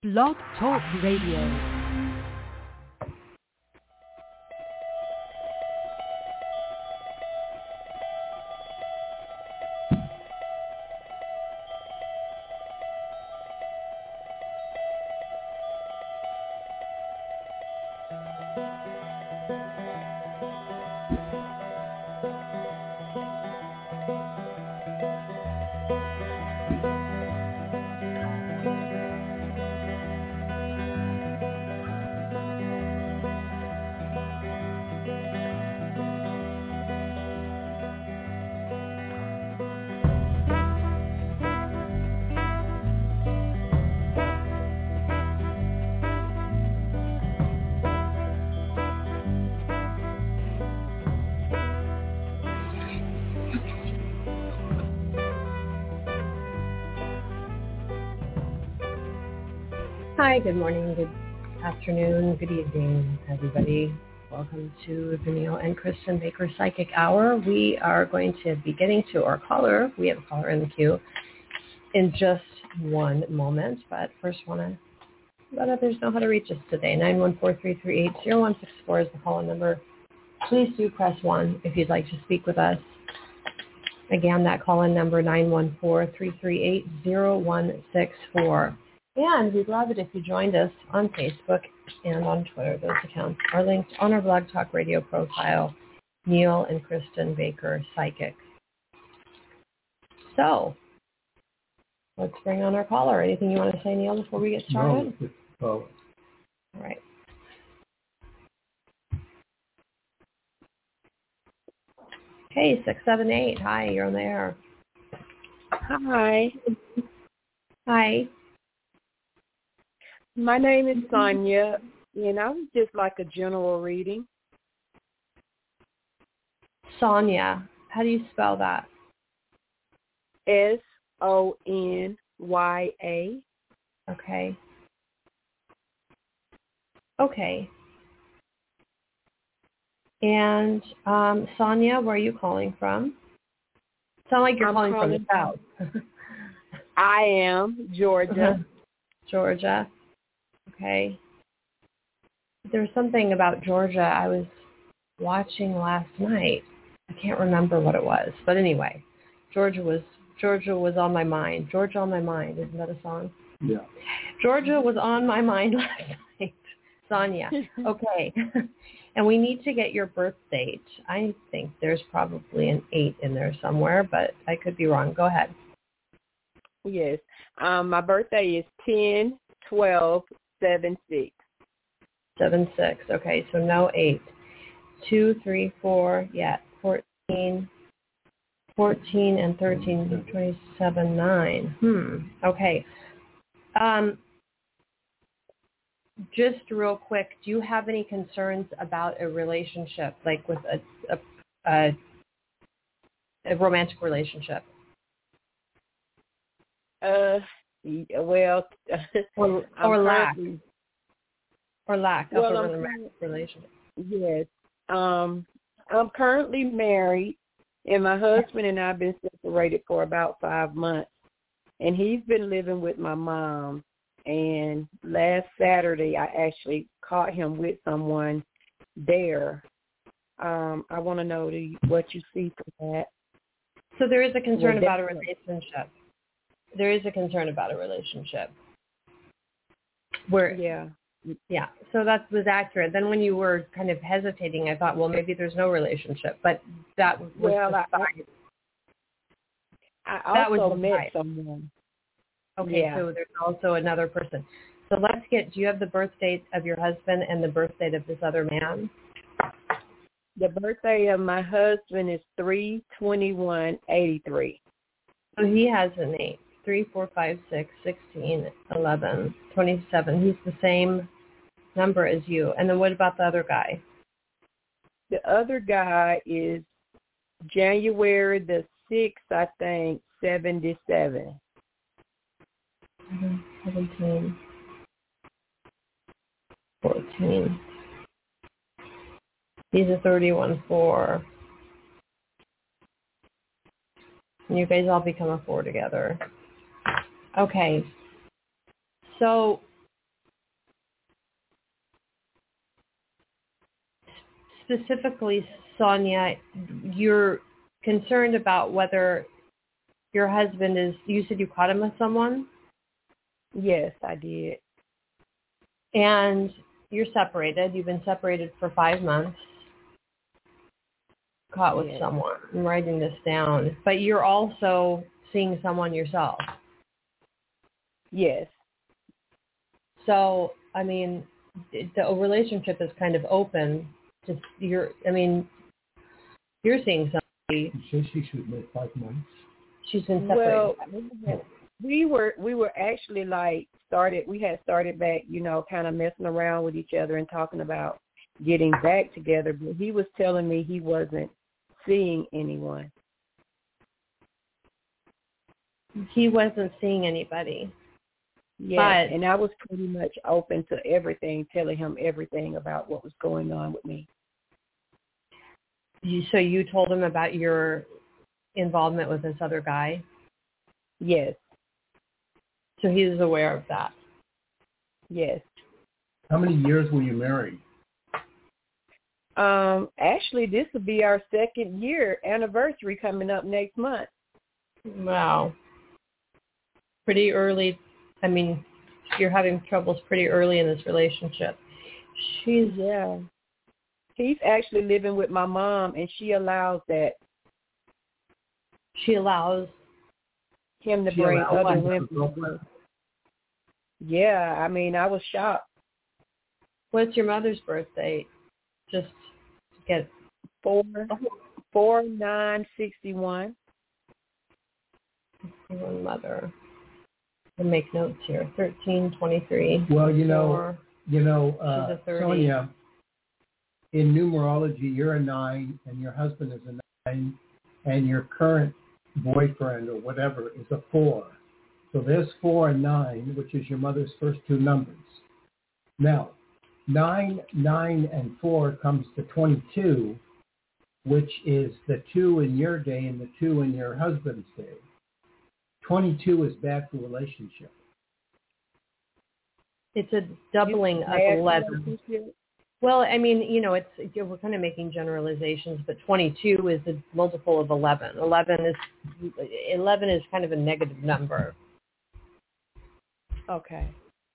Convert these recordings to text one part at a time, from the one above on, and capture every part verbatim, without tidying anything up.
Blog Talk Radio. Hi, good morning, good afternoon, good evening, everybody. Welcome to the Neil and Kristen Baker Psychic Hour. We are going to be getting to our caller. We have a caller in the queue in just one moment, but first want to let others know how to reach us today. nine one four, three three eight, zero one six four is the call-in number. Please do press one if you'd like to speak with us. Again, that call-in number, nine one four, three three eight, zero one six four. And we'd love it if you joined us on Facebook and on Twitter. Those accounts are linked on our Blog Talk Radio profile, Neil and Kristen Baker Psychic. So, let's bring on our caller. Anything you want to say, Neil, before we get started? No. Oh. All right. Hey, six seven eight. Hi, you're on the air. Hi. Hi. My name is Sonia, and I would just like a general reading. Sonia. How do you spell that? S O N Y A. Okay. Okay. And um, Sonia, where are you calling from? Sound like you're I'm calling, calling from the south. I am, Georgia. Uh-huh. Georgia. Okay. There was something about Georgia I was watching last night. I can't remember what it was. But anyway, Georgia was Georgia was on my mind. Georgia on my mind. Isn't that a song? Yeah. Georgia was on my mind last night. Sonia. Okay. And we need to get your birth date. I think there's probably an eight in there somewhere, but I could be wrong. Go ahead. Yes. Um, my birthday is ten twelve seven six. Seven six. Okay, so no eight. Two, three, four, yeah, fourteen, fourteen and thirteen, twenty-seven, nine. Hmm. Okay. Um, just real quick, do you have any concerns about a relationship, like with a a, a, a romantic relationship? Uh, well, Or, or lack. Currently, Or lack of well, a I'm, romantic relationship. yes. Um, I'm currently married, and my husband and I have been separated for about five months. And he's been living with my mom. And last Saturday, I actually caught him with someone there. Um, I want to know the, what you see from that. So there is a concern Well, about a relationship. There is a concern about a relationship. Where, yeah. Yeah, so that was accurate. Then when you were kind of hesitating, I thought, well, maybe there's no relationship. But that was well, the I, side. I That also was the met side. someone. Okay, Yeah. so there's also another person. So let's get, do you have the birth date of your husband and the birth date of this other man? The birthday of my husband is three twenty-one eighty-three. So he has an eight. three, four, five, six, sixteen, eleven, twenty-seven. He's the same number as you. And then what about the other guy? The other guy is January the sixth, I think, seventy-seven. seventeen, fourteen. He's a thirty-one four. And you guys all become a four together. Okay. So specifically, Sonia, you're concerned about whether your husband is, you said you caught him with someone? Yes, I did. And you're separated. You've been separated for five months. Caught with yes. someone. I'm writing this down. But you're also seeing someone yourself. Yes. So, I mean, the relationship is kind of open. Just you're, I mean, you're seeing somebody. You say she should live five months. She's been separated. Well, we were we were actually like started. We had started back, you know, kind of messing around with each other and talking about getting back together. But he was telling me he wasn't seeing anyone. He wasn't seeing anybody. Yeah, and I was pretty much open to everything, telling him everything about what was going on with me. You, so you told him about your involvement with this other guy? Yes. So he was aware of that? Yes. How many years were you married? Um, actually, this will be our second year anniversary coming up next month. Wow. Pretty early. I mean, you're having troubles pretty early in this relationship. She's yeah. He's actually living with my mom, and she allows that. She allows him to she bring other women. Yeah, I mean, I was shocked. What's your mother's birthday? Just to get four four nine sixty one. One mother. I'll make notes here. Thirteen twenty three. Well, you know, four, you know, uh, Sonia. In numerology, you're a nine, and your husband is a nine, and your current boyfriend or whatever is a four. So there's four and nine, which is your mother's first two numbers. Now, nine, nine, and four comes to twenty-two, which is the two in your day and the two in your husband's day. twenty-two is bad for relationship. It's a doubling of eleven. Well, I mean, you know, it's we're kind of making generalizations, but twenty-two is a multiple of eleven. eleven is eleven is kind of a negative number. Okay.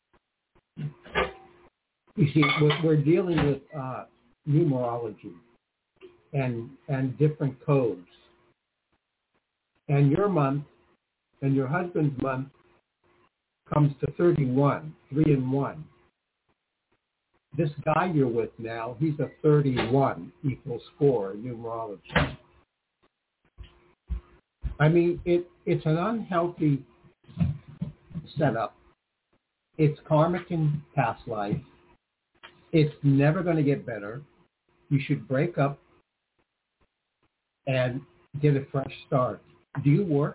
You see, we're, we're dealing with uh, numerology and and different codes. And your month and your husband's month comes to thirty-one, three and one. This guy you're with now, he's a thirty-one equals four in numerology. I mean, it it's an unhealthy setup. It's karmic in past life. It's never going to get better. You should break up and get a fresh start. Do you work?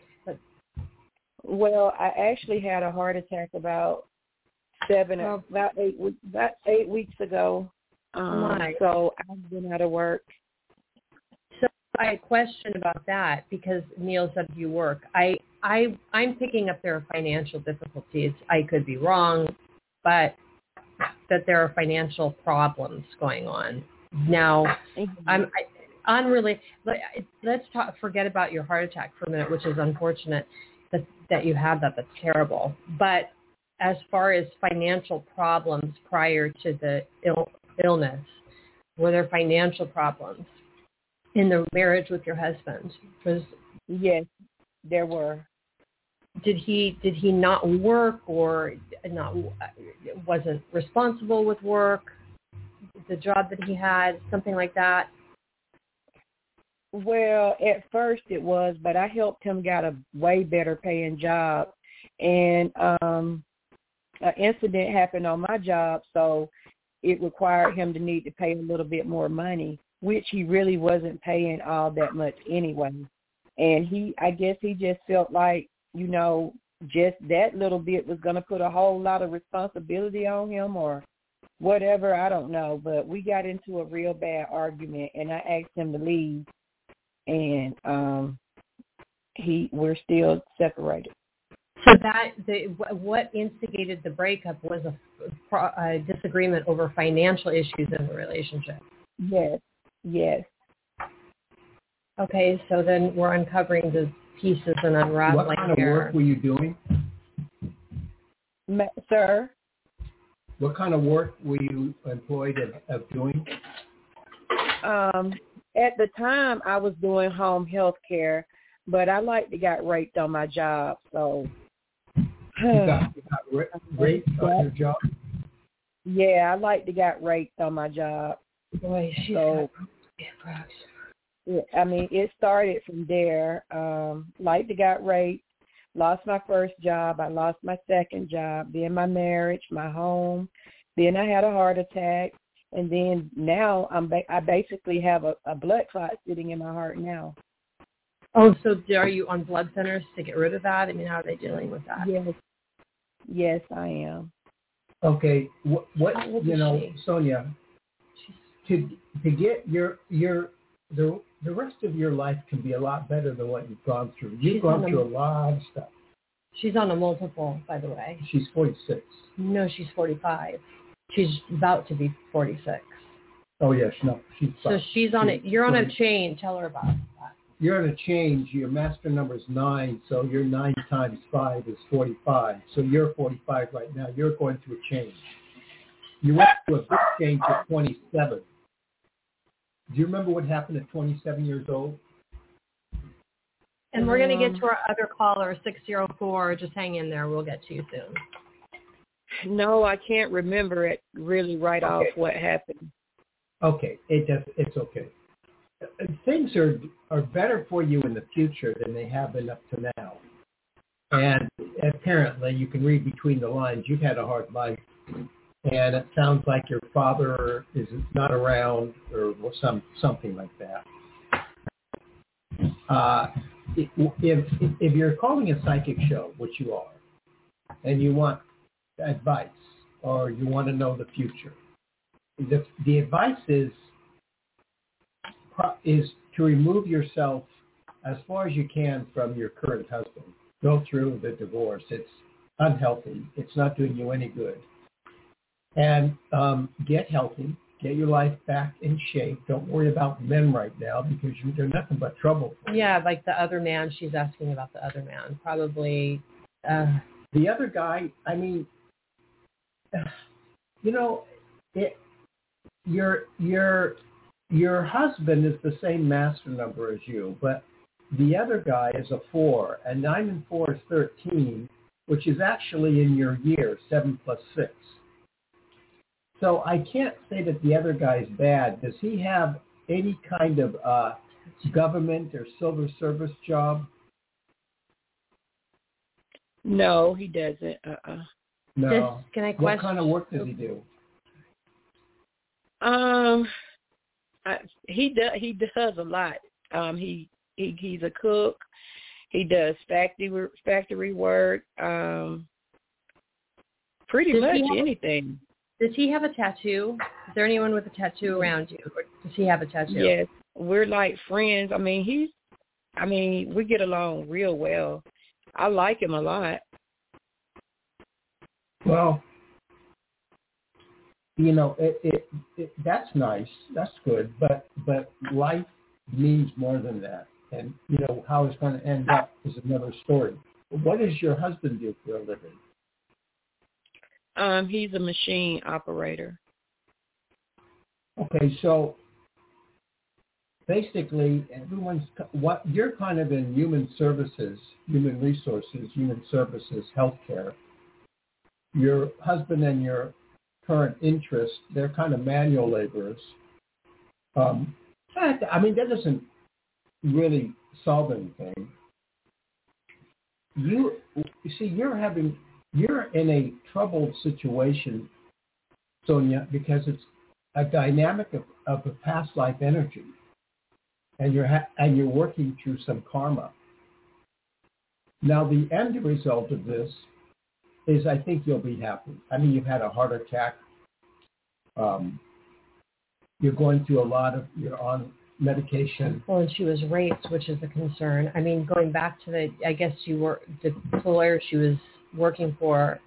Well, I actually had a heart attack about seven, oh. about eight, about eight weeks ago. Um, My. So I've been out of work. So I had a question about that because Neil said you work. I, I, I'm picking up there are financial difficulties. I could be wrong, but that there are financial problems going on. Now, mm-hmm. I'm I, unrelated. Let's talk. Forget about your heart attack for a minute, which is unfortunate that that you had that. That's terrible. But as far as financial problems prior to the Ill, illness, were there financial problems in the marriage with your husband? Was yes, there were. Did he did he not work or not wasn't responsible with work, the job that he had, something like that? Well, at first it was, but I helped him get a way better paying job, and um, an incident happened on my job, so it required him to need to pay a little bit more money, which he really wasn't paying all that much anyway. And he, I guess he just felt like, you know, just that little bit was going to put a whole lot of responsibility on him or whatever. I don't know. But we got into a real bad argument, and I asked him to leave, and um, he we're still separated. So that the, what instigated the breakup was a, a disagreement over financial issues in the relationship. Yes, yes. Okay, so then we're uncovering the pieces and unraveling What kind of here. work were you doing? Ma- sir? What kind of work were you employed of, of doing? Um, at the time, I was doing home health care, but I like to got raped on my job, so. You got, you got ra- raped on your job? Yeah, I like to got raped on my job. Boy, she's so, got yeah, I mean, it started from there. Um, like to got raped, lost my first job, I lost my second job, then my marriage, my home, then I had a heart attack, and then now I'm ba- I basically have a, a blood clot sitting in my heart now. Oh, so are you on blood thinners to get rid of that? I mean, how are they dealing with that? Yes, yes, I am. Okay, what, what you know, she? Sonia, to to get your your the the rest of your life can be a lot better than what you've gone through. You've She's gone a, through a lot of stuff. She's on a multiple, by the way. She's forty-six. No, she's forty-five. She's about to be forty-six. Oh yes, no, she's. So five. she's on she's it. You're on forty. a chain. Tell her about that. You're on a change. Your master number is nine, so your nine times five is forty-five. So you're forty-five right now. You're going through a change. You went through a big change at twenty-seven. Do you remember what happened at twenty-seven years old? And we're going to get to our other caller, six zero four. Just hang in there. We'll get to you soon. No, I can't remember it really right okay. off what happened. Okay, it does, it's okay. Things are are better for you in the future than they have been up to now. And apparently, you can read between the lines. You've had a hard life, and it sounds like your father is not around, or some something like that. Uh, if if you're calling a psychic show, which you are, and you want advice or you want to know the future, the the advice is. is to remove yourself as far as you can from your current husband. Go through the divorce. It's unhealthy. It's not doing you any good. And um, get healthy. Get your life back in shape. Don't worry about men right now because you, they're nothing but trouble for you. Yeah, like the other man. She's asking about the other man. Probably. Uh... The other guy, I mean, you know, it, you're, you're, Your husband is the same master number as you, but the other guy is a four, and nine and four is thirteen, which is actually in your year, seven plus six. So I can't say that the other guy is bad. Does he have any kind of uh, government or civil service job? No, he doesn't. Uh-uh. No. This, can I question? What kind of work does he do? Um... I, he does. He does a lot. Um, he, he he's a cook. He does factory factory work. Um, pretty does much have, anything. Does he have a tattoo? Is there anyone with a tattoo around you? Or does he have a tattoo? Yes, we're like friends. I mean, he's. I mean, we get along real well. I like him a lot. Well. You know, it, it, it, that's nice. That's good. But but life means more than that. And, you know, how it's going to end up is another story. What does your husband do for a living? Um, he's a machine operator. Okay, so basically, everyone's what you're kind of in human services, human resources, human services, healthcare. Your husband and your current interest, they're kind of manual laborers. Um, I mean, that doesn't really solve anything. You, you see, you're having, you're in a troubled situation, Sonia, because it's a dynamic of, of a past life energy, and you're ha- and you're working through some karma. Now, the end result of this is I think you'll be happy. I mean, you've had a heart attack. Um, you're going through a lot of, you're on medication. Well, and she was raped, which is a concern. I mean, going back to the, I guess you were, the employer she was working for,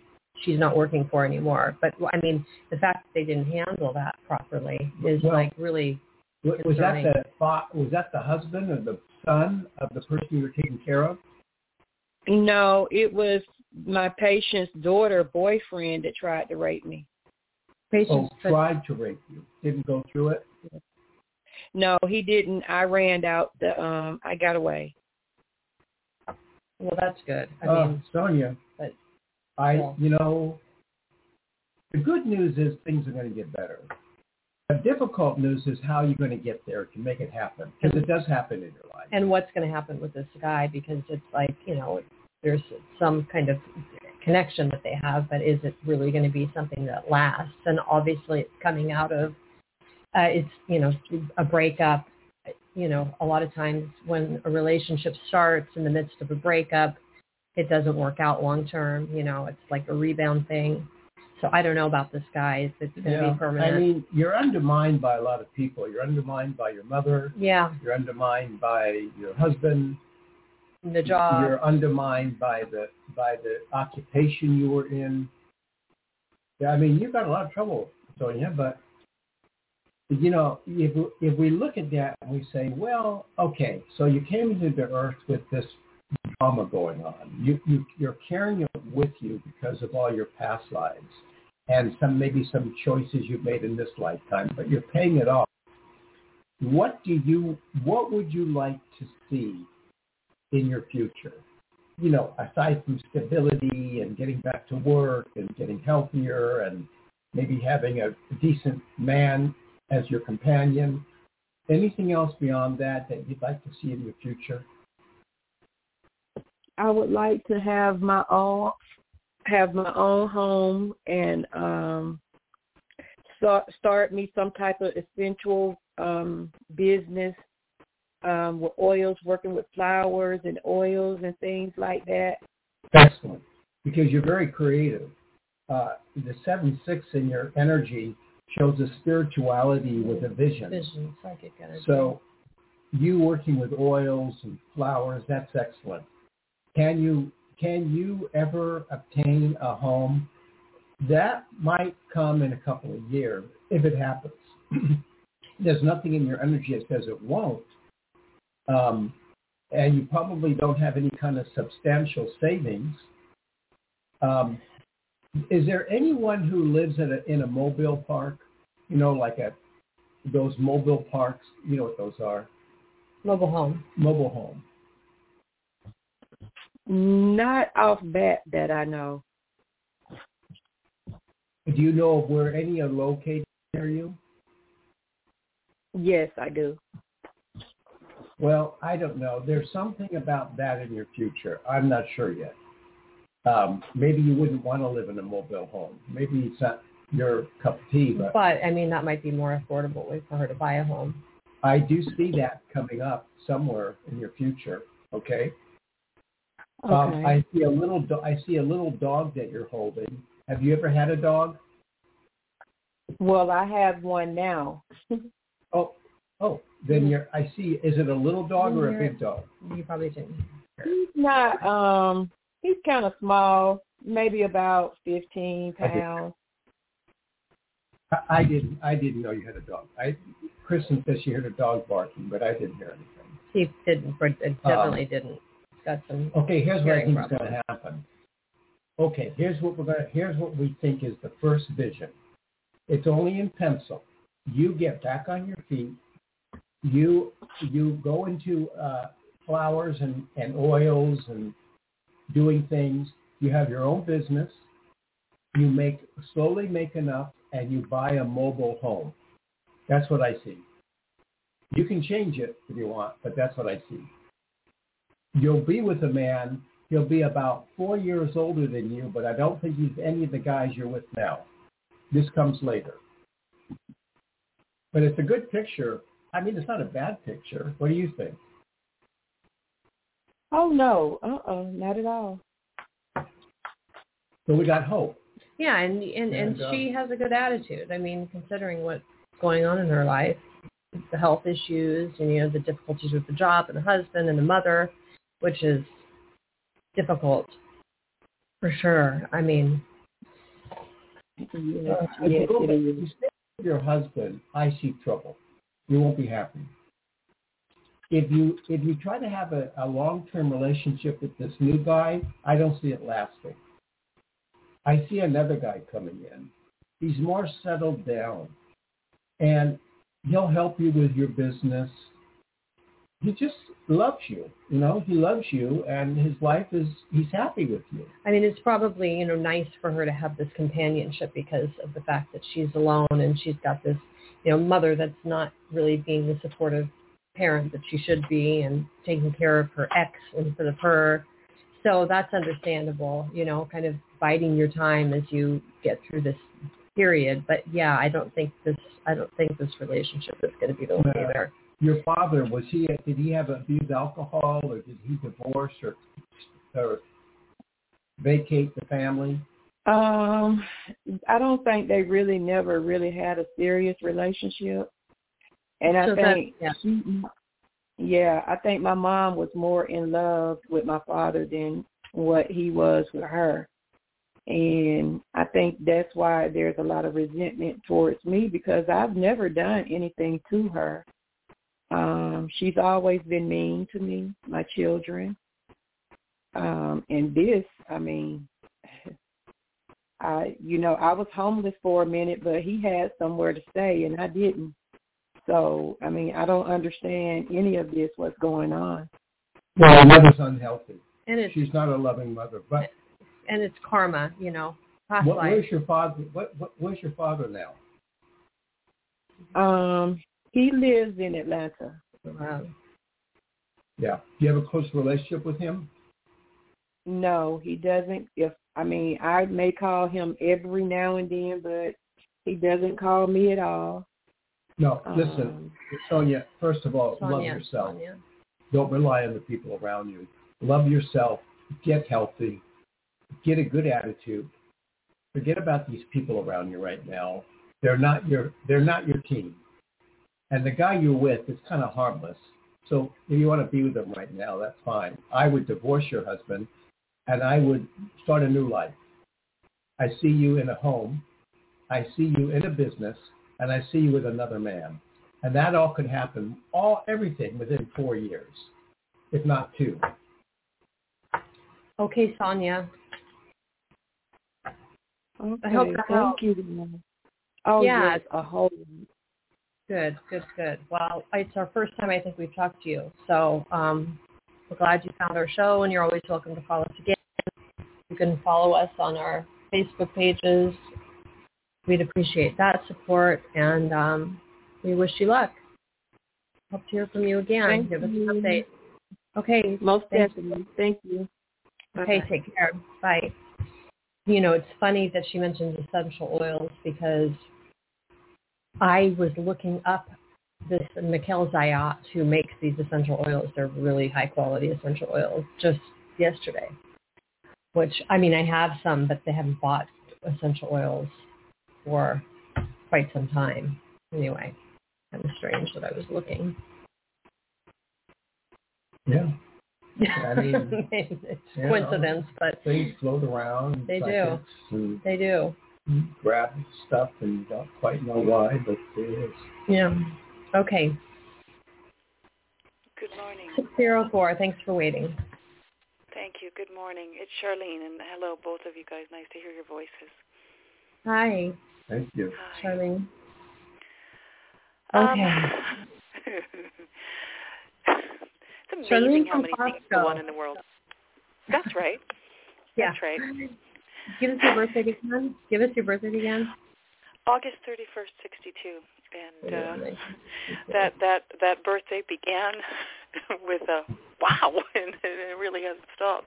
she's not working for anymore. But I mean, the fact that they didn't handle that properly is well, like really was that the was that the husband or the son of the person you were taking care of? No, it was my patient's daughter boyfriend that tried to rape me. Patients oh, tried to rape you. Didn't go through it? No, he didn't. I ran out the um I got away. Well, that's good. I uh, mean, Sonia, but, I yeah. you know, the good news is things are going to get better. The difficult news is how you're going to get there to make it happen, because it does happen in your life. And what's going to happen with this guy, because it's like, you know, there's some kind of connection that they have, but is it really going to be something that lasts? And obviously it's coming out of, uh, it's, you know, a breakup. You know, a lot of times when a relationship starts in the midst of a breakup, it doesn't work out long term. You know, it's like a rebound thing. So I don't know about this guy. If it's going to yeah, be permanent. I mean, you're undermined by a lot of people. You're undermined by your mother. Yeah. You're undermined by your husband. The job. You're undermined by the by the occupation you were in. Yeah, I mean, you've got a lot of trouble, Sonia. But you know, if if we look at that and we say, well, okay, so you came into the earth with this trauma going on. You you you're carrying it with you because of all your past lives and some maybe some choices you've made in this lifetime, but you're paying it off. What do you what would you like to see in your future? You know, aside from stability and getting back to work and getting healthier and maybe having a decent man as your companion, anything else beyond that that you'd like to see in your future? I would like to have my own have my own home and um, start start me some type of essential um, business um, with oils, working with flowers and oils and things like that. Excellent, because you're very creative. Uh, the seven six in your energy shows a spirituality with a vision. Vision, psychic energy. So you working with oils and flowers, that's excellent. Can you can you ever obtain a home? That might come in a couple of years if it happens. There's nothing in your energy that says it won't. Um, and you probably don't have any kind of substantial savings. Um, is there anyone who lives in a, in a mobile park? You know, like a those mobile parks, you know what those are? Mobile home. Mobile home. Not off bat that I know. Do you know of where any are located near you? Yes, I do. Well, I don't know. There's something about that in your future. I'm not sure yet. Um, maybe you wouldn't want to live in a mobile home. Maybe it's not your cup of tea. But, but I mean, that might be a more affordable way for her to buy a home. I do see that coming up somewhere in your future. Okay. Okay. Um, I see a little. Do- I see a little dog that you're holding. Have you ever had a dog? Well, I have one now. oh, oh. Then you're. I see. Is it a little dog or a big dog? You probably didn't. He's not. Um, he's kind of small. Maybe about fifteen pounds. I, I didn't. I didn't know you had a dog. I. Kristen says she heard a dog barking, but I didn't hear anything. He didn't. Definitely um, didn't. Got some okay, here's what I think is problems. going to happen. Okay, here's what we're going to, here's what we think is the first vision. It's only in pencil. You get back on your feet. You you go into uh, flowers and, and oils and doing things. You have your own business. You make slowly make enough, and you buy a mobile home. That's what I see. You can change it if you want, but that's what I see. You'll be with a man. He'll be about four years older than you, but I don't think he's any of the guys you're with now. This comes later. But it's a good picture. I mean, it's not a bad picture. What do you think? Oh, no. Uh-uh, not at all. So we got hope. Yeah, and and, and, and she um, has a good attitude. I mean, considering what's going on in her life, the health issues, and, you know, the difficulties with the job and the husband and the mother, which is difficult for sure. I mean, Yes, Uh, yes, go it back, is. you stay with your husband, I see trouble. You won't be happy. If you if you try to have a, a long-term relationship with this new guy, I don't see it lasting. I see another guy coming in. He's more settled down, and he'll help you with your business. He just loves you, you know. He loves you, and his life is, he's happy with you. I mean, it's probably, you know, nice for her to have this companionship because of the fact that she's alone and she's got this, you know, mother that's not really being the supportive parent that she should be and taking care of her ex instead of her. So that's understandable, you know, kind of biding your time as you get through this period. But yeah, I don't think this, I don't think this relationship is going to be the way Yeah. there. Your father, was he, did he have abused alcohol, or did he divorce or, or vacate the family? Um, I don't think they really never really had a serious relationship. And I So think, that, yeah. she, yeah, I think my mom was more in love with my father than what he was with her. And I think that's why there's a lot of resentment towards me, because I've never done anything to her. Um, she's always been mean to me, my children. Um, and this, I mean, I, you know, I was homeless for a minute, but he had somewhere to stay and I didn't. So, I mean, I don't understand any of this, what's going on. Well, her mother's unhealthy. And it's, She's not a loving mother. But and it's karma, you know. Past what, life. where's your father? What, what, where's your father now? Um, he lives in Atlanta. Um, Yeah. Do you have a close relationship with him? No, he doesn't. If I mean, I may call him every now and then, but he doesn't call me at all. No, listen, Um, Sonia, first of all, Sonia, love yourself. Sonia. Don't rely on the people around you. Love yourself. Get healthy. Get a good attitude. Forget about these people around you right now. They're not your they're not your team. And the guy you're with is kind of harmless. So if you want to be with him right now, that's fine. I would divorce your husband, and I would start a new life. I see you in a home. I see you in a business, and I see you with another man. And that all could happen, all everything within four years, if not two. Okay, Sonia. okay, I hope that thank helps. you. Oh, Yeah. yes, a whole. Good, good, good. Well, it's our first time I think we've talked to you. So um, we're glad you found our show, and you're always welcome to follow us again. You can follow us on our Facebook pages. We'd appreciate that support, and um, we wish you luck. Hope to hear from you again. Thank Give us you. an update. Okay. Most Thank definitely. you. Thank you. Okay, Bye-bye. take care. Bye. You know, it's funny that she mentioned essential oils because I was looking up this Mikkel Zayat who makes these essential oils. They're really high quality essential oils just yesterday, which, I mean, I have some, but they haven't bought essential oils for quite some time. Anyway, kind of strange that I was looking. Yeah. I mean, it's yeah, coincidence, but things float around. They do. And they do. grab stuff and you don't quite know why, but it is. Yeah. Okay. Good morning. six zero four, thanks for waiting. Thank you. Good morning. It's Charlene, and hello, both of you guys. Nice to hear your voices. Hi. Thank you. Hi. Charlene. Um, Okay. It's Charlene amazing how from many things Costco. go on in the world. That's right. Yeah. That's right. Give us your birthday again. Give us your birthday again. August thirty-first, sixty-two. And uh, Yeah, nice. that, that, that birthday began with a wow, and it really hasn't stopped.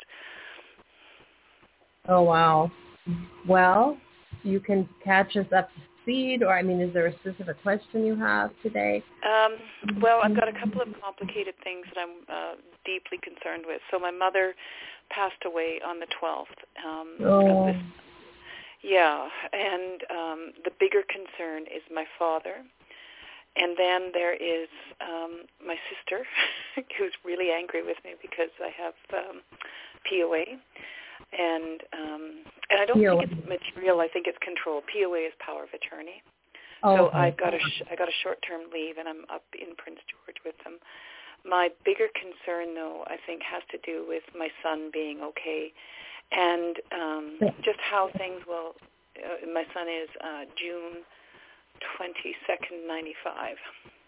Oh, wow. Well, you can catch us up to speed, or, I mean, is there a specific question you have today? Um, well, I've got a couple of complicated things that I'm uh, deeply concerned with. So my mother passed away on the twelfth. Um, Oh. of this, yeah, and um, the bigger concern is my father. And then there is um, my sister, who's really angry with me because I have um, P O A. And um, And I don't P O A. think it's material. I think it's control. P O A is power of attorney. Oh, so okay. I got a sh- I got a short-term leave, and I'm up in Prince George with them. My bigger concern, though, I think, has to do with my son being okay, and um, just how things will. Uh, my son is uh, June twenty-second, ninety-five,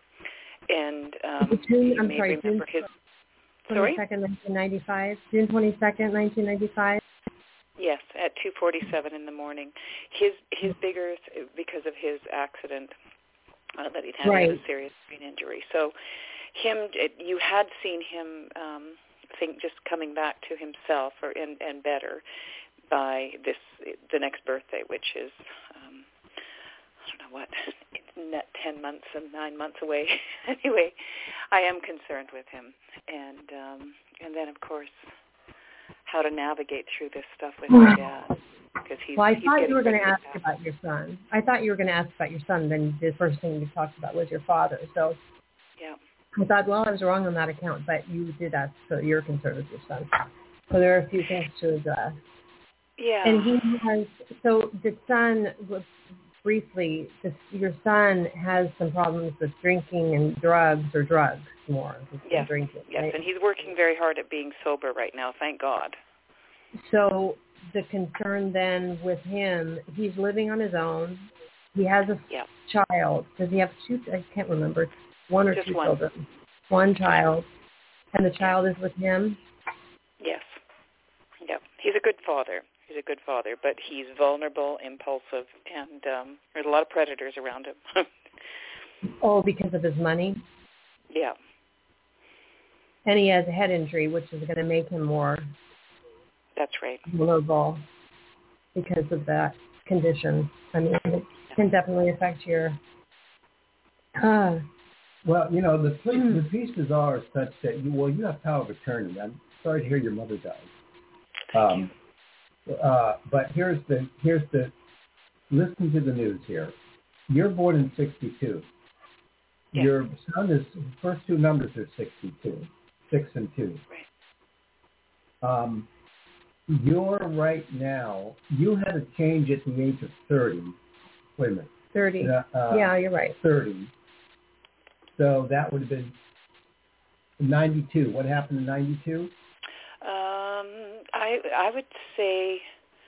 and um, June, you I'm may sorry, remember June his. Sorry? twenty-second, nineteen ninety-five. June twenty-second, nineteen ninety-five. Yes, at two forty-seven in the morning. His his bigger th- because of his accident uh, that he'd had, right. he had a serious brain injury. So, him, it, you had seen him, um, I think, just coming back to himself or and, and better by this the next birthday, which is um, I don't know what, it's net ten months and nine months away. Anyway, I am concerned with him, and um, and then of course, how to navigate through this stuff with my dad, because he's. Well, I he's thought you were going to ask back. about your son. I thought you were going to ask about your son. Then the first thing you talked about was your father. So yeah, I thought, well, I was wrong on that account, but you did ask. So you're concerned with your son. So there are a few things to address. Yeah. And he has. So the son, briefly, the, your son has some problems with drinking and drugs, or drugs more. Yes. Drinking, yes, right? and he's working very hard at being sober right now. Thank God. So the concern then with him, he's living on his own. He has a yeah. child. Does he have two? I can't remember. One or Just two one. children. One child. And the child yeah. is with him? Yes. Yep. He's a good father. He's a good father, but he's vulnerable, impulsive, and um, there's a lot of predators around him. Oh, because of his money? Yeah. And he has a head injury, which is going to make him more That's right. vulnerable because of that condition. I mean, it can definitely affect your... Uh, well, you know, the, mm. the pieces are such that, you well, you have power of attorney. I'm sorry to hear your mother died. Thank um, you. Uh, but here's the, here's the, listen to the news here. You're born in sixty-two. Yes. Your son is, the first two numbers are sixty-two, six and two. Right. Um, you're right now, you had a change at the age of thirty. Wait a minute. thirty. Uh, yeah, you're right. thirty. So that would have been ninety-two. What happened in ninety-two? Um, I I would say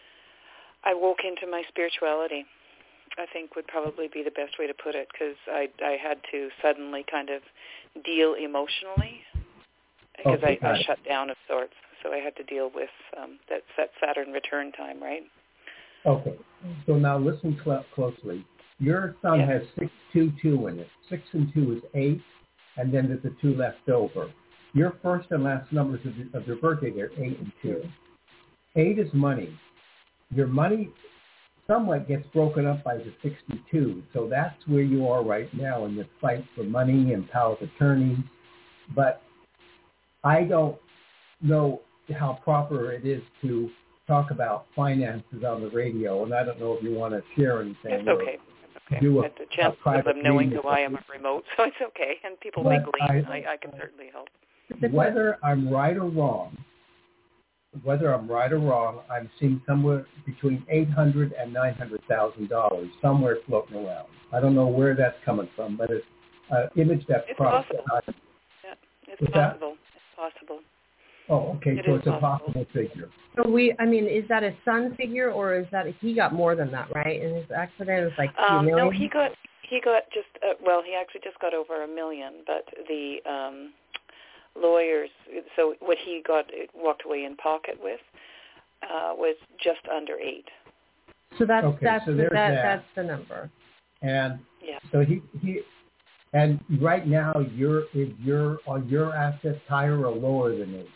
I woke into my spirituality, I think would probably be the best way to put it, because I, I had to suddenly kind of deal emotionally, because okay, I, I shut down of sorts. So I had to deal with um, that, that Saturn return time, right? Okay. So now listen cl- closely. Your son yes. has six two two in it. Six and two is eight, and then there's a two left over. Your first and last numbers of, the, of your birthday are eight and two. Eight is money. Your money somewhat gets broken up by the sixty-two, so that's where you are right now in the fight for money and power of attorney. But I don't know how proper it is to talk about finances on the radio, and I don't know if you want to share anything. It's okay. Okay. Do a, At the chance of them knowing who I am on remote, so it's okay, and people but may glean. I, I, I can certainly help. Whether I'm right or wrong, whether I'm right or wrong, I'm seeing somewhere between eight hundred and nine hundred thousand dollars somewhere floating around. I don't know where that's coming from, but it's an image that's it's probably possible. not. Yeah, it's Is possible. That? It's possible. Oh, okay. It so is it's possible. a possible figure. So we, I mean, is that a son figure, or is that he got more than that, right? In his accident, it was like two um, million. No, he got he got just uh, well, he actually just got over a million, but the um, lawyers. So what he got walked away in pocket with uh, was just under eight. So that's okay, that's so the, that, that. that's the number. And yeah. so he he. And right now, your is your are your assets higher or lower than eight?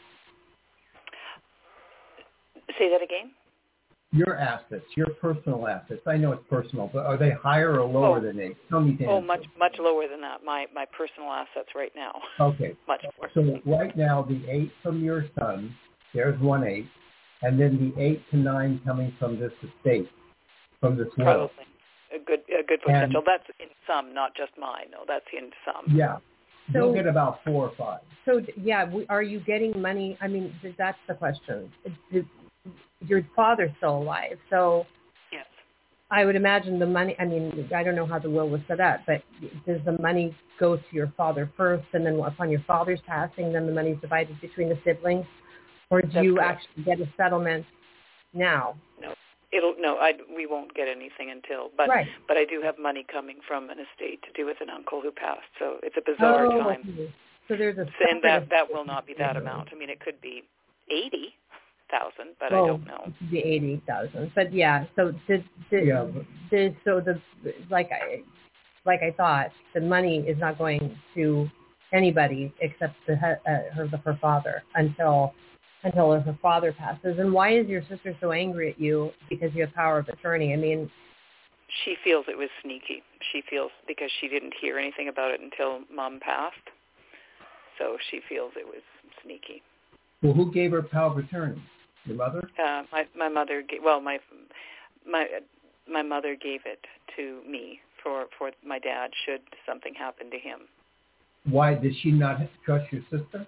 Say that again. Your assets, your personal assets. I know it's personal, but are they higher or lower oh. than eight? Tell me to Oh, answer. much much lower than that. My my personal assets right now. Okay. Much lower. So right now, the eight from your son, there's one eight, and then the eight to nine coming from this estate, from this will. Probably a good a good potential. And, that's in some, not just mine. No, that's in some. Yeah. So, you'll get about four or five. So yeah, we, are you getting money? I mean, that's the question. Did, your father's still alive. So yes. I would imagine the money, I mean, I don't know how the will was set up, but does the money go to your father first, and then upon your father's passing, then the money's divided between the siblings? Or do That's you correct. actually get a settlement now? No. It'll no, I we won't get anything until, but right. but I do have money coming from an estate to do with an uncle who passed. So it's a bizarre oh, time. Okay. So there's a and that that will not be that amount. I mean, it could be eighty thousand, but oh, I don't know. It could be eighty thousand, but yeah. So the the, yeah, but, the so the like I like I thought the money is not going to anybody except the uh, her her father until. until her father passes. And why is your sister so angry at you because you have power of attorney? I mean, she feels it was sneaky. She feels because she didn't hear anything about it until Mom passed. So she feels it was sneaky. Well, who gave her power of attorney? Your mother? Uh, my my mother. Well, my my my mother gave it to me for for my dad should something happen to him. Why did she not trust your sister?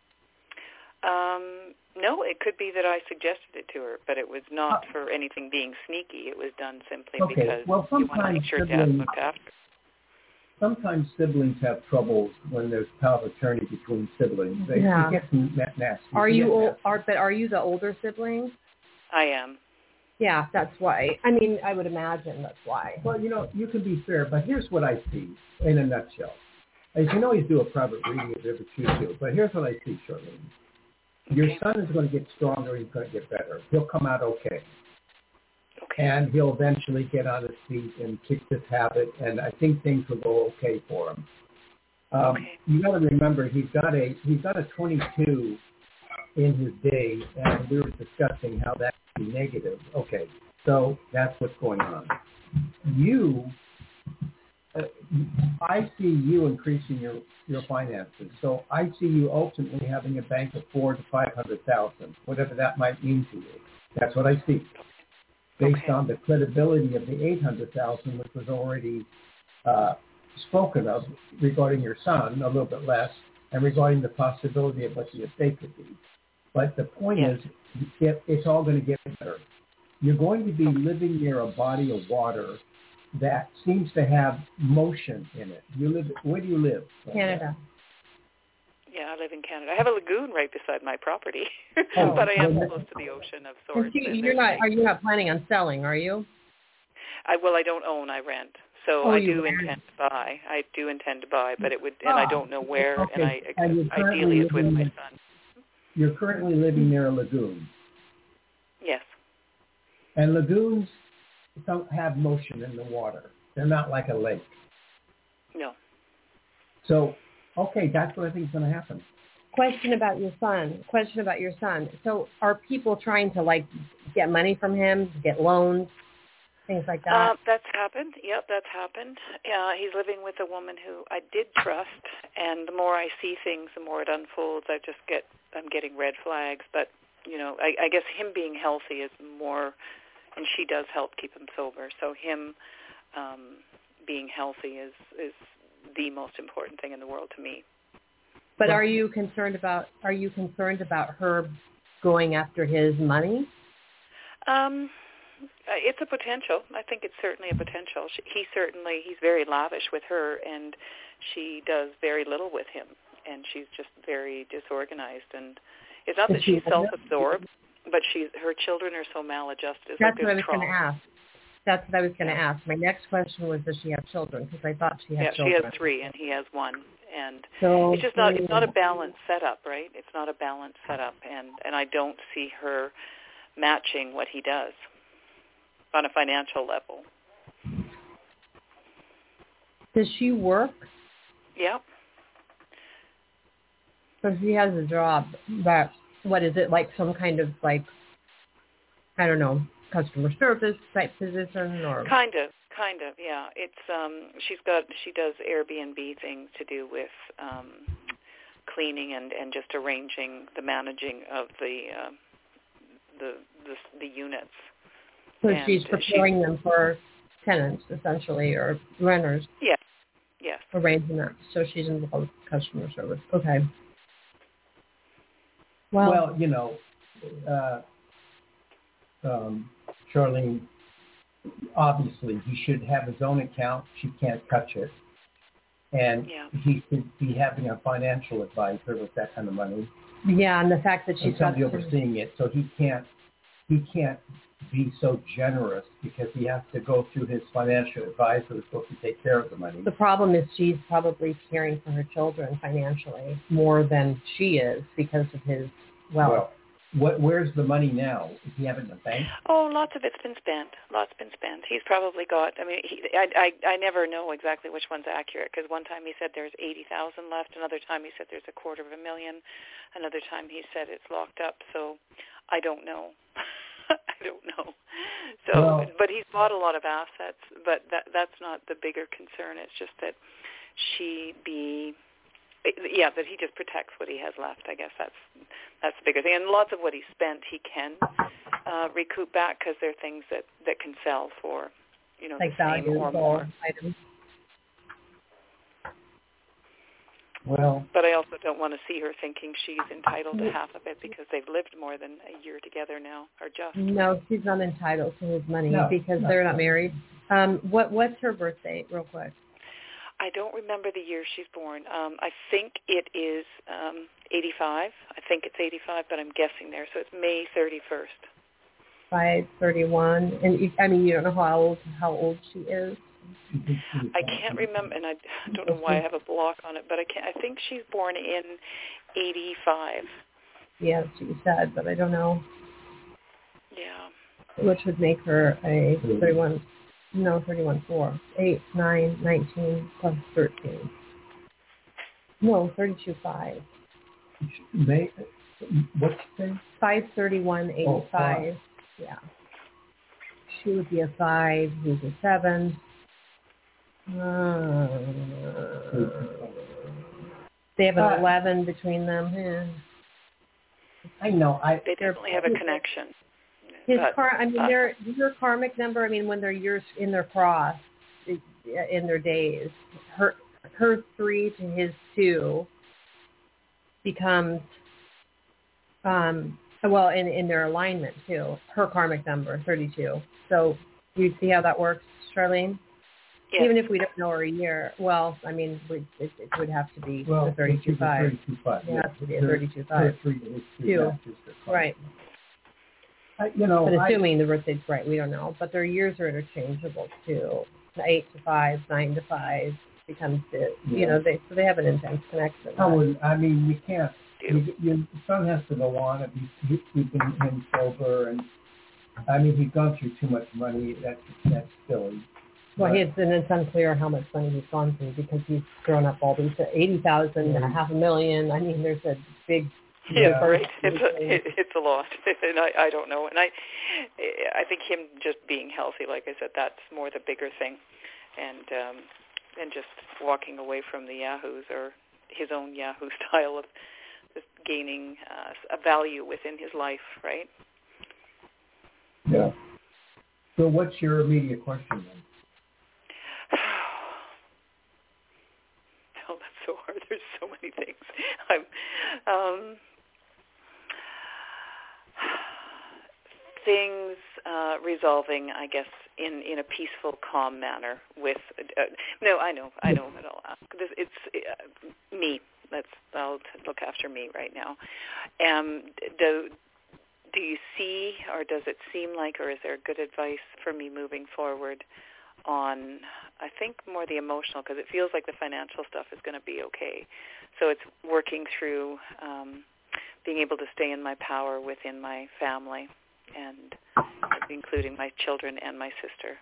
Um, no, it could be that I suggested it to her, but it was not uh, for anything being sneaky. It was done simply okay. because well, you want to make sure Dad looked after. Sometimes siblings have troubles when there's power of attorney between siblings. They yeah. get nasty. Are you old, are but are you the older sibling? I am. Yeah, that's why. I mean, I would imagine that's why. Well, you know, you can be fair, but here's what I see in a nutshell. As you can always do a private reading if you ever choose to, but here's what I see, Charlene. Your son is going to get stronger. He's going to get better. He'll come out okay. Okay. And he'll eventually get on his feet and kick this habit, and I think things will go okay for him. Um, okay. You got to remember, he's got a he's got a twenty-two in his day, and we were discussing how that can be negative. Okay, so that's what's going on. You, uh, I see you increasing your, your finances. So I see you ultimately having a bank of four to five hundred thousand, whatever that might mean to you. That's what I see. Based okay. on the credibility of the eight hundred thousand, which was already uh, spoken of regarding your son, a little bit less, and regarding the possibility of what the estate could be. But the point yes. is, it, it's all going to get better. You're going to be living near a body of water that seems to have motion in it. You live. Where do you live? Canada. Yeah, I live in Canada. I have a lagoon right beside my property, oh, but I am well, close to the ocean of sorts. See, you're not. Are you not planning on selling? Are you? I well, I don't own. I rent. So oh, I do rent. intend to buy. I do intend to buy, but it would, and I don't know where. Okay. And I and ideally it's with my son. You're currently living near a lagoon. Yes. And lagoons don't have motion in the water. They're not like a lake. No. So, okay, that's what I think is going to happen. Question about your son. Question about your son. So are people trying to, like, get money from him, get loans, things like that? Uh, that's happened. Yep, that's happened. Uh, he's living with a woman who I did trust, and the more I see things, the more it unfolds. I just get, I'm getting red flags. But, you know, I, I guess him being healthy is more, and she does help keep him sober. So him um, being healthy is, is the most important thing in the world to me. But are you concerned about are you concerned about her going after his money? Um, it's a potential. I think it's certainly a potential. She, he certainly he's very lavish with her, and she does very little with him, and she's just very disorganized. And it's not that she's self-absorbed, but she's her children are so maladjusted. That's like what I was going to ask. That's what I was going to yeah. ask. My next question was, does she have children? Because I thought she had yeah, children. Yeah, she has three, and he has one. And so, it's just not it's not a balanced setup, right? It's not a balanced setup, and, and I don't see her matching what he does on a financial level. Does she work? Yeah. So she has a job that, what is it, like some kind of like, I don't know, customer service type position or? Kind of. Kind of, yeah. It's um, she's got she does Airbnb things to do with um, cleaning and, and just arranging the managing of the uh, the, the the units. So and she's preparing she, them for tenants essentially or renters. Yes, yes. Arranging them. So she's involved with customer service. Okay. Well, well you know, uh, um, Charlene, obviously he should have his own account. She can't touch it. And yeah. he should be having a financial advisor with that kind of money. Yeah, and the fact that she's and somebody overseeing it, so he can't he can't be so generous because he has to go through his financial advisor who's supposed to take care of the money. The problem is she's probably caring for her children financially more than she is because of his wealth. Well, what, where's the money now? Does he have it in the bank? Oh, lots of it's been spent. Lots been spent. He's probably got, I mean, he, I, I, I never know exactly which one's accurate because one time he said there's eighty thousand left. Another time he said there's a quarter of a million. Another time he said it's locked up. So I don't know. I don't know. So, well, but he's bought a lot of assets, but that that's not the bigger concern. It's just that she be, yeah, that he just protects what he has left. I guess that's that's the bigger thing. And lots of what he spent, he can uh, recoup back because they're things that, that can sell for, you know, like the same or more items. Well, but I also don't want to see her thinking she's entitled to half of it because they've lived more than a year together now, or just. No, she's not entitled to his money no, because no, they're not no. married. Um, what what's her birth date, real quick? I don't remember the year she's born. Um, I think it is um, eighty-five. I think it's eighty-five, but I'm guessing there. So it's May thirty-first. five thirty-one. And you, I mean, you don't know how old how old she is. I can't remember, and I don't know why I have a block on it, but I can't. I think she's born in eighty-five. Yeah, she said, but I don't know. Yeah. Which would make her a thirty-one. No, thirty-one four. eight, nine, nineteen, plus thirteen. No, thirty-two five. May, what's the five thirty-one eighty-five. Oh, yeah. She would be a five. He's a seven. Uh, they have an uh, eleven between them. Yeah. I know. I they definitely have a connection. His car. I mean, uh, their your karmic number. I mean, when they're years in their cross, in their days, her her three to his two becomes um well in in their alignment too. Her karmic number thirty-two. So you see how that works, Charlene? Yes. Even if we don't know her a year, well, I mean, we, it, it would have to be well, a thirty-two five. thirty-two five. Yeah, it has to be a thirty-two five. Two. Right. I, you know, but assuming I, the birth date's right, we don't know. But their years are interchangeable too. Eight to five, nine to five becomes the, yeah. you know, they so they have an intense connection. I would. I mean, you can't. You, your son has to go on and be keeping him sober, and I mean, he's gone through too much money. That's that's silly. Well, it's, and it's unclear how much money he's gone through because he's thrown up all these eighty thousand, yeah. a half a million. I mean, there's a big. Yeah, right. It's a, it, it's a lot, and I, I don't know. And I, I think him just being healthy, like I said, that's more the bigger thing, and um, and just walking away from the yahoos or his own yahoo style of just gaining uh, a value within his life, right? Yeah. So, what's your immediate question then? Oh, that's so hard. There's so many things. I'm. Um, things uh, resolving, I guess, in, in a peaceful, calm manner. With uh, no, I know, I know. I'll ask. This, it's uh, me. Let's. I'll look after me right now. Um, do do you see, or does it seem like, or is there good advice for me moving forward on? I think more the emotional, because it feels like the financial stuff is going to be okay. So it's working through um, being able to stay in my power within my family, and including my children and my sister.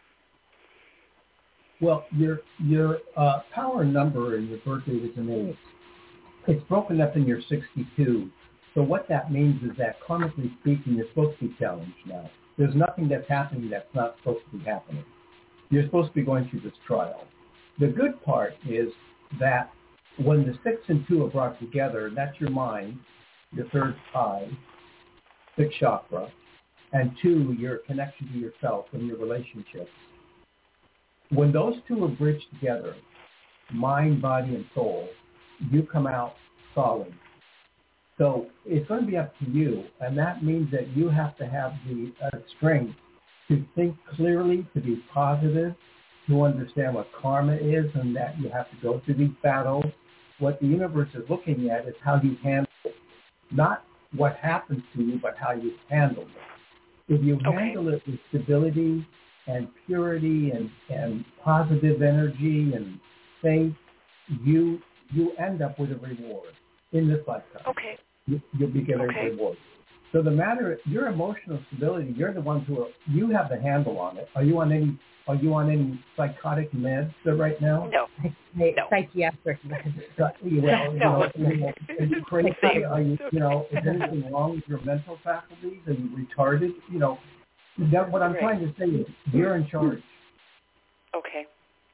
Well, your your uh, power number in your birth date is an eight. It's broken up in your sixty-two. So what that means is that, karmically speaking, you're supposed to be challenged now. There's nothing that's happening that's not supposed to be happening. You're supposed to be going through this trial. The good part is that when the six and two are brought together, that's your mind, your third eye, sixth chakra, and two, your connection to yourself and your relationships. When those two are bridged together, mind, body, and soul, you come out solid. So it's going to be up to you, and that means that you have to have the uh, strength to think clearly, to be positive, to understand what karma is, and that you have to go through these battles. What the universe is looking at is how you handle it, not what happens to you, but how you handle it. If you okay. handle it with stability and purity and, and positive energy and faith, you you end up with a reward in this lifetime. Okay. You, you'll be getting okay. a reward. So the matter, your emotional stability, you're the ones who are, you have the handle on it. Are you on any, are you on any psychotic meds right now? No. no. Psychiatric meds. Well, you no. know, you know, are you crazy? Are you, you know, is anything wrong with your mental faculties? Are you retarded? You know, that, what I'm right. trying to say is you're in charge. Okay.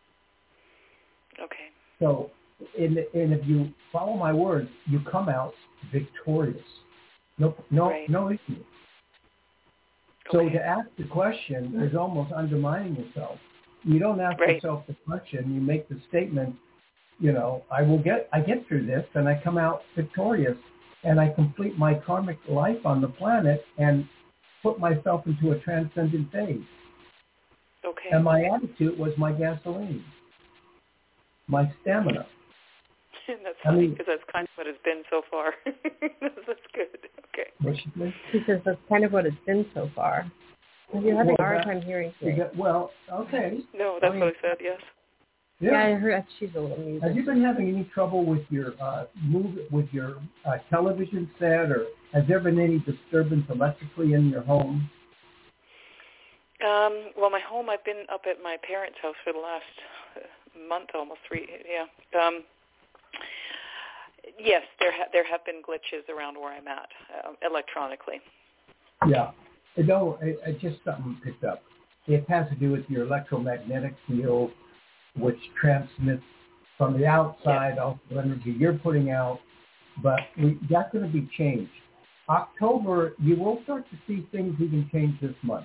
Okay. So, and, and if you follow my words, you come out victorious. No, no, right. no issue. So okay. to ask the question is almost undermining yourself. You don't ask right. yourself the question. You make the statement, you know, I will get, I get through this, and I come out victorious, and I complete my karmic life on the planet and put myself into a transcendent phase. Okay. And my attitude was my gasoline, my stamina. That's funny because that's kind of what it's been so far. That's good. Okay. What she said? She says that's kind of what it's been so far. You're having well, a hard that, time hearing me. That, well, okay. No, that's I mean, what I said, yes. Yeah. yeah, I heard she's a little muted. Have you been having any trouble with your uh, move with your uh, television set, or has there been any disturbance electrically in your home? Um, well, my home, I've been up at my parents' house for the last uh, month, almost three, yeah. Um, yes, there ha- there have been glitches around where I'm at uh, electronically. Yeah. No, it, it just something picked up. It has to do with your electromagnetic field, which transmits from the outside all the energy you're putting out, but we, that's going to be changed. October, you will start to see things even change this month.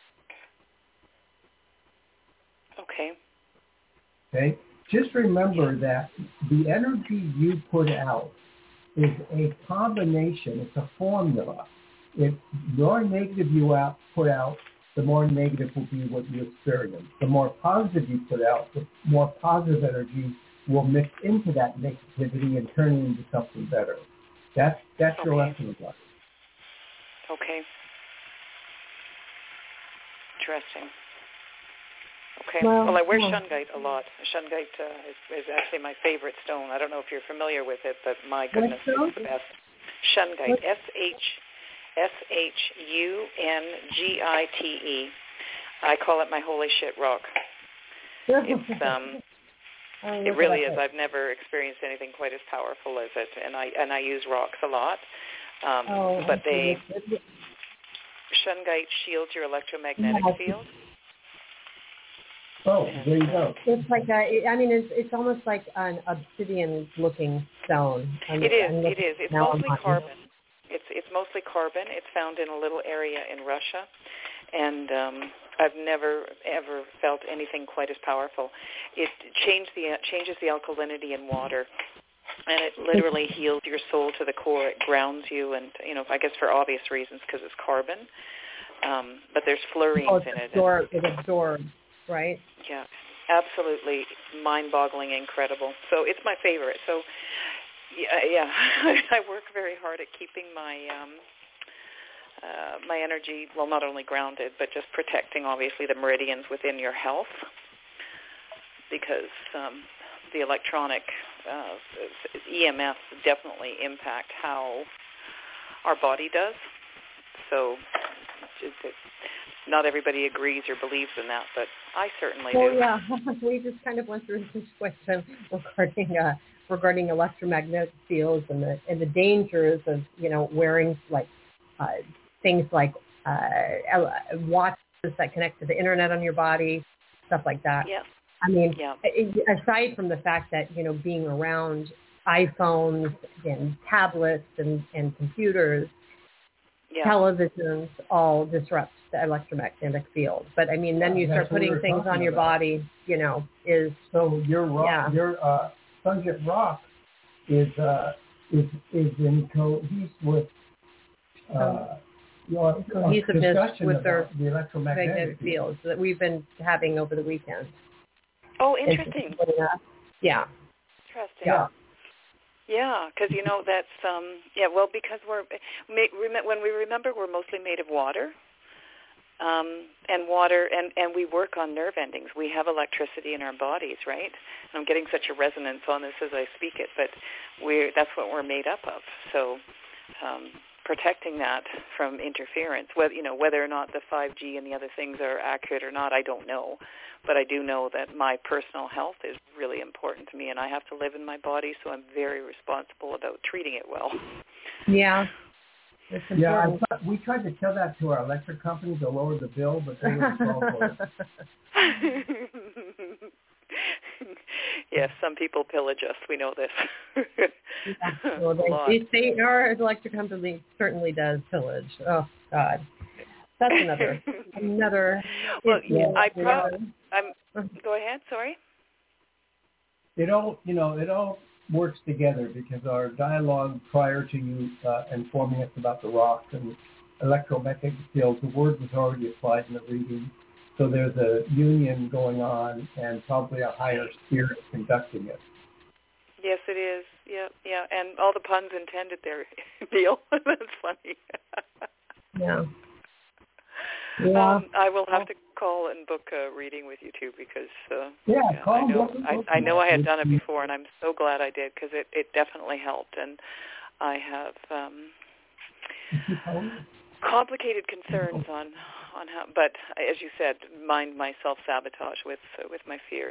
Okay. Okay? Just remember that the energy you put out is a combination, it's a formula. If the more negative you out, put out, the more negative will be what you experience. The more positive you put out, the more positive energy will mix into that negativity and turn it into something better. That's that's okay. your lesson of life. Okay. Interesting. Okay. Well, well I wear well. shungite a lot. Shungite uh, is, is actually my favorite stone. I don't know if you're familiar with it, but my goodness, it's the best. Shungite, S H S H U N G I T E. I call it my holy shit rock. It's um, it really is. I've never experienced anything quite as powerful as it, and I and I use rocks a lot. Um, oh, but they shungite shields your electromagnetic yeah. field. Oh, there you go. It's like a, I mean, it's it's almost like an obsidian-looking stone. I'm, it is. I'm it is. It's mostly carbon. It's it's mostly carbon. It's found in a little area in Russia, and um, I've never ever felt anything quite as powerful. It changed the changes the alkalinity in water, and it literally heals your soul to the core. It grounds you, and you know, I guess for obvious reasons because it's carbon. Um, but there's fluorines oh, in it. Absorb, it absorbs, right? Yeah, absolutely mind-boggling, incredible. So it's my favorite. So. Yeah, yeah. I work very hard at keeping my um, uh, my energy, well, not only grounded, but just protecting, obviously, the meridians within your health, because um, the electronic uh, E M F definitely impact how our body does. So it, it, not everybody agrees or believes in that, but I certainly well, do. Well, yeah, we just kind of went through this question regarding uh, regarding electromagnetic fields and the and the dangers of, you know, wearing like uh, things like uh, watches that connect to the internet on your body, stuff like that. Yeah. I mean, yeah. aside from the fact that, you know, being around iPhones and tablets and, and computers, yeah. televisions all disrupt the electromagnetic field. But I mean, then you start putting things on your about. body, you know, is so your rock, yeah. your uh, Sunjet rock is uh, is is in co. He's with. Uh, your, cohesiveness with their the electromagnetic fields that we've been having over the weekend. Oh, interesting. Yeah. Interesting. Yeah. Yeah, because you know that's um yeah well because we're when we remember we're mostly made of water, um, and water and, and we work on nerve endings. We have electricity in our bodies, right? And I'm getting such a resonance on this as I speak it, but we that's what we're made up of. So. Um, protecting that from interference, whether you know whether or not the five G and the other things are accurate or not, I don't know, but I do know that my personal health is really important to me, and I have to live in my body, so I'm very responsible about treating it well. Yeah. Yeah, I thought, we tried to tell that to our electric company to lower the bill, but they wouldn't fall for it. Yes, some people pillage us. We know this. Yeah. Well, they, they, they, our electric company certainly does pillage. Oh God, that's another another. Well, yeah, I probably. I'm. Go ahead. Sorry. It all, you know, it all works together because our dialogue prior to you uh, informing us about the rocks and electromagnetic fields, the word was already applied in the reading. So there's a union going on and probably a higher spirit conducting it. Yes, it is. Yeah, yeah. And all the puns intended there, Neil. That's funny. Yeah. Yeah. Um, I will have to call and book a reading with you too because uh, yeah, yeah, call I know I, I know I had it. done it before, and I'm so glad I did because it, it definitely helped. And I have um, complicated concerns on on how, but as you said, mind my self-sabotage with uh, with my fears.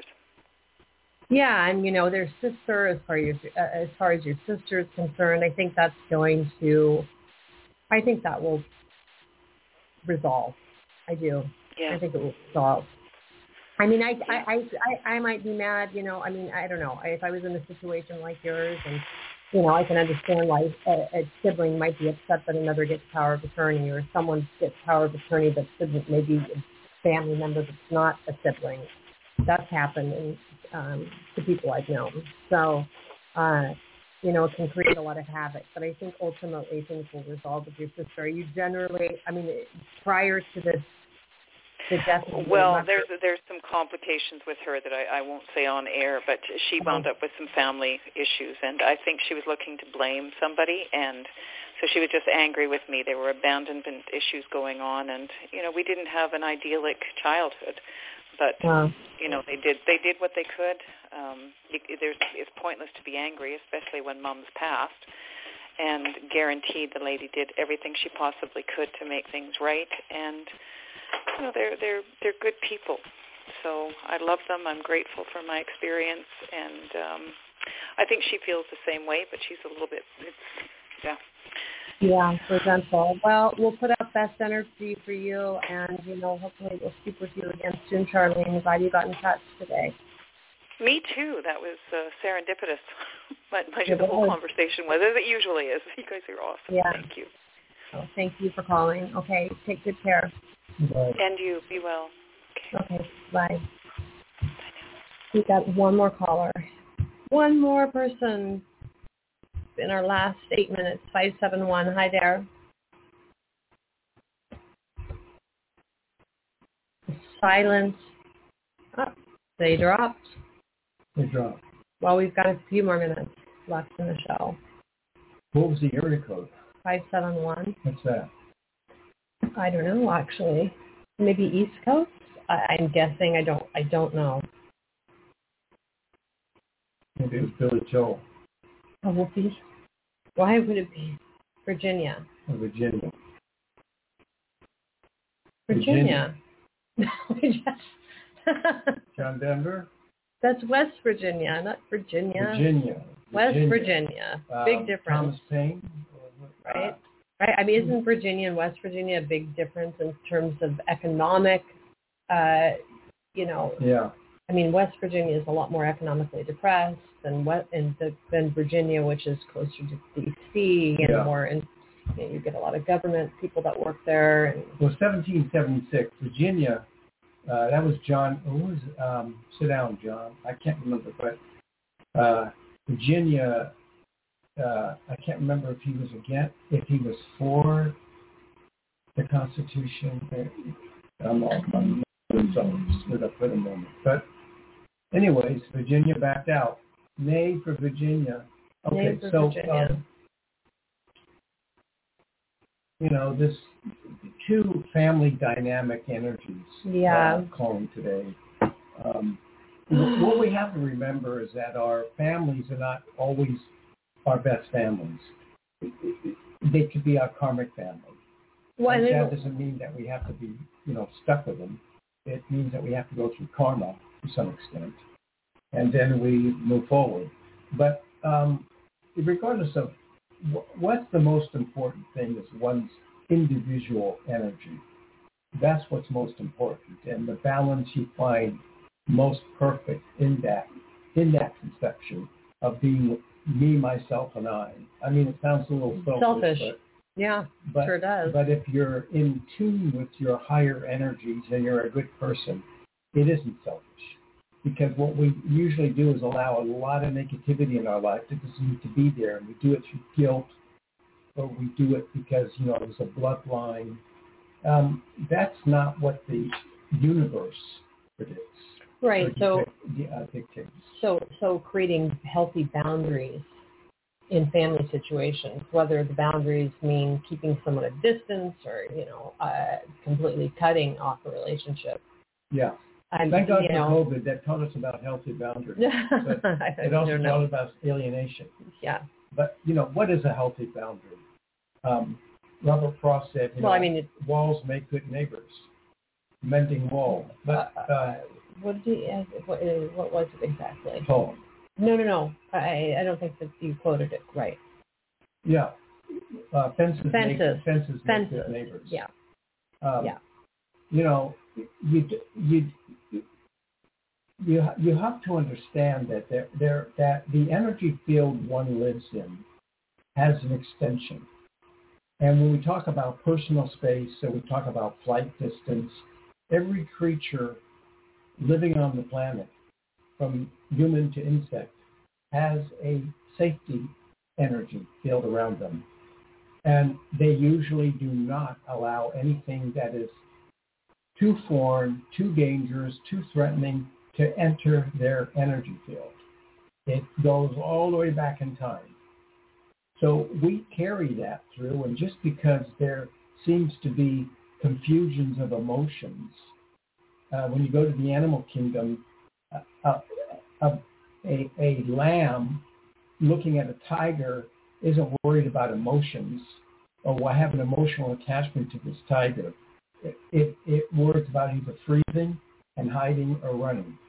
Yeah, and you know, their sister, as far as uh, as far as your sister is concerned, I think that's going to, I think that will resolve. I do. Yeah. I think it will resolve. I mean, I, I, I, I, I might be mad, you know, I mean, I don't know. If I was in a situation like yours and, you know, I can understand why a, a sibling might be upset that another gets power of attorney or someone gets power of attorney that isn't maybe a family member that's not a sibling. That's happened in, um, to people I've known. So, uh, you know, it can create a lot of havoc. But I think ultimately things will resolve with your sister. Are you generally, I mean, prior to this, the death of well, there's there's some complications with her that I, I won't say on air, but she wound up with some family issues, and I think she was looking to blame somebody, and so she was just angry with me. There were abandonment issues going on, and, you know, we didn't have an idyllic childhood. But, wow. you know, they did they did what they could. Um, it, there's, it's pointless to be angry, especially when Mom's passed. And guaranteed the lady did everything she possibly could to make things right. And, you know, they're, they're, they're good people. So I love them. I'm grateful for my experience. And um, I think she feels the same way, but she's a little bit, it's, yeah. Yeah, resentful. Well, we'll put out best energy for you, and, you know, hopefully we'll speak with you again soon, Charlene. I'm glad you got in touch today. Me too. That was uh, serendipitous. my my It whole was. conversation was, as it usually is. You guys are awesome. Yeah. Thank you. Oh, thank you for calling. Okay, take good care. Bye. And you. Be well. Okay, okay bye. We got one more caller. One more person in our last eight minutes. five seven one. Hi there. Silence. Oh, they dropped. They dropped. Well, we've got a few more minutes left in the show. What was the area code? five seven one. What's that? I don't know, actually. Maybe East Coast? I, I'm guessing. I don't I don't know. Maybe it was Billy Joel. Oh, will be. Why would it be Virginia? Or Virginia. Virginia. Virginia. John Denver? That's West Virginia, not Virginia. Virginia. West Virginia. Virginia. Um, Big difference. Thomas Paine? Right? Right. I mean, isn't Virginia and West Virginia a big difference in terms of economic, uh, you know? Yeah. I mean, West Virginia is a lot more economically depressed than what, and the, than Virginia, which is closer to D C and yeah. more, and you know, you get a lot of government people that work there. And well, seventeen seventy-six, Virginia. Uh, that was John. Who was? Um, sit down, John. I can't remember, but uh, Virginia uh, I can't remember if he was against, if he was for the Constitution. I'm all I'm split up for the moment. But anyways, Virginia backed out. Nay for Virginia. Okay, Nay for so Virginia. Um, you know, this two family dynamic energies. Yeah. Uh, calling today. Um, what we have to remember is that our families are not always our best families. They could be our karmic family. Well, and that doesn't mean that we have to be, you know, stuck with them. It means that we have to go through karma to some extent, and then we move forward. But um, regardless of wh- what's the most important thing is one's individual energy. That's what's most important, and the balance you find most perfect in that in that conception of being me, myself, and I. I mean, it sounds a little selfish, selfish. But, yeah, but, sure does. But if you're in tune with your higher energies and you're a good person, it isn't selfish. Because what we usually do is allow a lot of negativity in our life that doesn't need to be there, and we do it through guilt, or we do it because, you know, there's a bloodline. Um, that's not what the universe predicts. Right. So, dictate, uh, dictates. so, so creating healthy boundaries in family situations, whether the boundaries mean keeping someone at distance or, you know, uh, completely cutting off a relationship. Yeah. I'm, Thank God you for know, COVID that taught us about healthy boundaries. But it I also don't taught know. us about alienation. Yeah. But, you know, what is a healthy boundary? Um, Robert Frost said, you well, know, I mean, it, walls make good neighbors. Mending wall. But, uh, what did he, what, what was it exactly? Poem. No, no, no. I, I don't think that you quoted it right. Yeah. Uh, fences, fences. Make, fences, fences. make good neighbors. Yeah. Um, yeah. You know, you you you you have to understand that there there that the energy field one lives in has an extension. And when we talk about personal space, so we talk about flight distance, every creature living on the planet, from human to insect, has a safety energy field around them. And they usually do not allow anything that is too foreign, too dangerous, too threatening to enter their energy field. It goes all the way back in time. So we carry that through, and just because there seems to be confusions of emotions, uh, when you go to the animal kingdom, uh, uh, a, a lamb looking at a tiger isn't worried about emotions or will have an emotional attachment to this tiger. It, it, it worries about either freezing and hiding or running.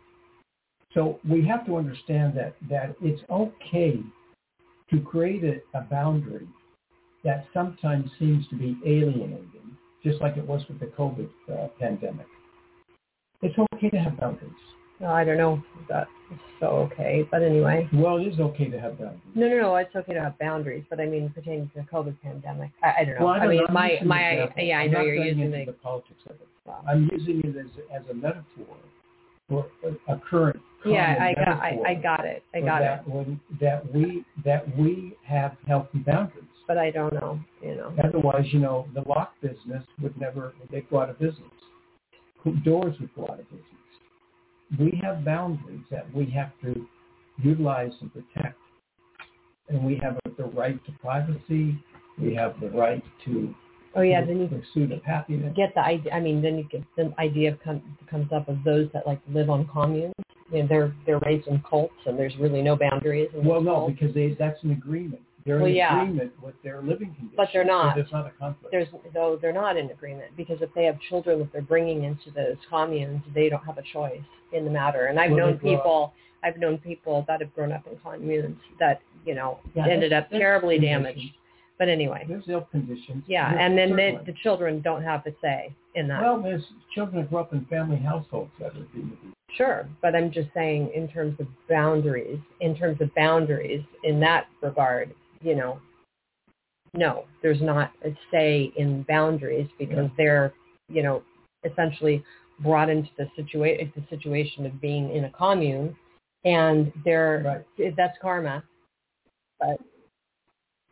So we have to understand that, that it's okay to create a, a boundary that sometimes seems to be alienating, just like it was with the COVID uh, pandemic. It's okay to have boundaries. No, I don't know if that's so okay, but anyway. Well, it is okay to have boundaries. No, no, no, it's okay to have boundaries, but I mean pertaining to the COVID pandemic. I, I don't know. Well, I, don't I mean, know. my, my, yeah, I I'm know not you're getting using into the, the politics of it. Wow. I'm using it as as a metaphor for a, a current. Yeah, I got, I, I got it. I got that it. When, that we that we have healthy boundaries. But I don't know, you know. Otherwise, you know, the lock business would never, they'd go out of business. Doors would go out of business. We have boundaries that we have to utilize and protect. And we have the right to privacy. We have the right to oh, yeah, to then you pursuit of happiness. Get the idea. I mean, then you get the idea of come, comes up of those that like live on communes. You know, they're they're raised in cults, and there's really no boundaries. In well, no, cults. because they, that's an agreement. They're well, in yeah. agreement with their living conditions. But they're not. So there's not a conflict. There's though they're not in agreement because if they have children that they're bringing into those communes, they don't have a choice in the matter. And I've well, known people. I've known people that have grown up in communes that you know yeah, ended that's, up that's terribly conditions. damaged. But anyway. There's ill conditions. Yeah, there's and then they, the children don't have a say in that. Well, there's children that grow up in family households that are being abused. Sure, but I'm just saying in terms of boundaries, in terms of boundaries in that regard, you know, no, there's not a say in boundaries because yeah. they're, you know, essentially brought into the, situa- the situation of being in a commune, and they're, right. that's karma. But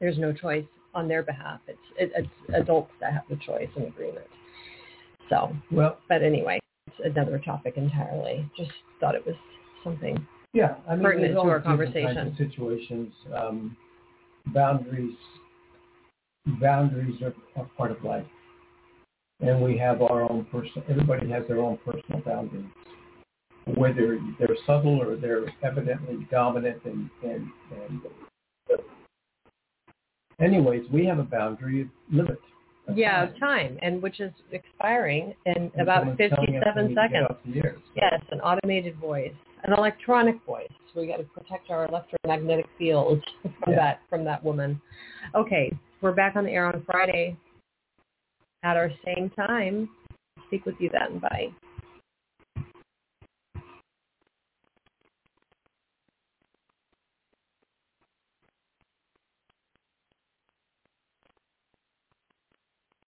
there's no choice on their behalf. It's it, it's adults that have the choice and agreement. So, well, but anyway, it's another topic entirely. Just thought it was something yeah, I mean, pertinent to our conversation. Kinds of situations, um, boundaries, boundaries are, are part of life, and we have our own personal. Everybody has their own personal boundaries, whether they're subtle or they're evidently dominant. And and, and anyways, we have a boundary limit. Yeah, time. time, and which is expiring in and about fifty-seven seconds. Yes, an automated voice, an electronic voice. We got to protect our electromagnetic fields from yeah. that from that woman. Okay, we're back on the air on Friday at our same time. Speak with you then. Bye.